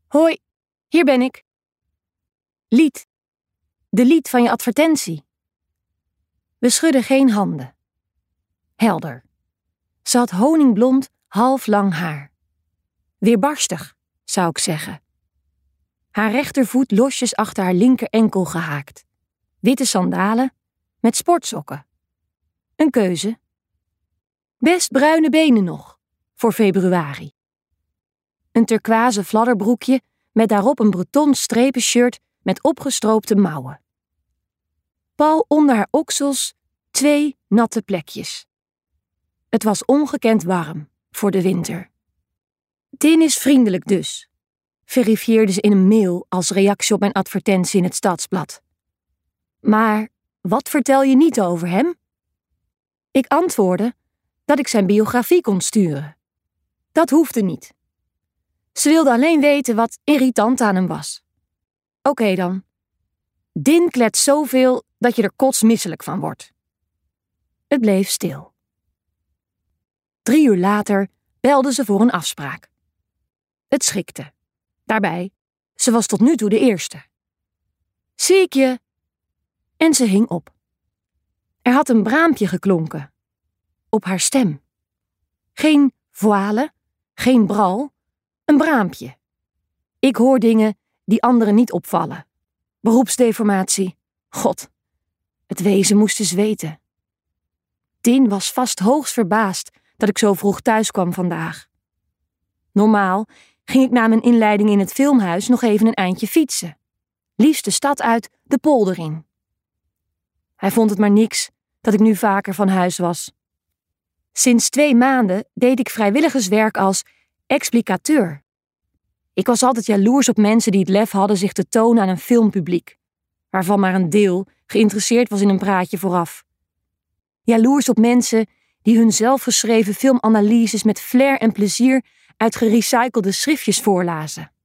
Hoi, hier ben ik. Lied. De lied van je advertentie. We schudden geen handen. Helder. Ze had honingblond, halflang haar. Weerbarstig, zou ik zeggen. Haar rechtervoet losjes achter haar linker enkel gehaakt. Witte sandalen met sportsokken. Een keuze. Best bruine benen nog, voor februari. Een turquoise fladderbroekje met daarop een breton strepenshirt met opgestroopte mouwen. Pal onder haar oksels 2 natte plekjes. Het was ongekend warm voor de winter. Tin is vriendelijk dus, verifieerde ze in een mail als reactie op mijn advertentie in het Stadsblad. Maar wat vertel je niet over hem? Ik antwoordde dat ik zijn biografie kon sturen. Dat hoefde niet. Ze wilde alleen weten wat irritant aan hem was. Oké dan. Din kletst zoveel dat je er kotsmisselijk van wordt. Het bleef stil. 3 uur later belde ze voor een afspraak. Het schikte. Daarbij, ze was tot nu toe de eerste. Zie ik je? En ze hing op. Er had een braampje geklonken. Op haar stem. Geen voile, geen bral, een braampje. Ik hoor dingen die anderen niet opvallen. Beroepsdeformatie. God, het wezen moest eens weten. Tin was vast hoogst verbaasd dat ik zo vroeg thuis kwam vandaag. Normaal ging ik na mijn inleiding in het filmhuis nog even een eindje fietsen. Liefst de stad uit, de polder in. Hij vond het maar niks dat ik nu vaker van huis was. Sinds 2 maanden deed ik vrijwilligerswerk als explicateur. Ik was altijd jaloers op mensen die het lef hadden zich te tonen aan een filmpubliek, waarvan maar een deel geïnteresseerd was in een praatje vooraf. Jaloers op mensen die hun zelfgeschreven filmanalyses met flair en plezier uit gerecyclede schriftjes voorlazen.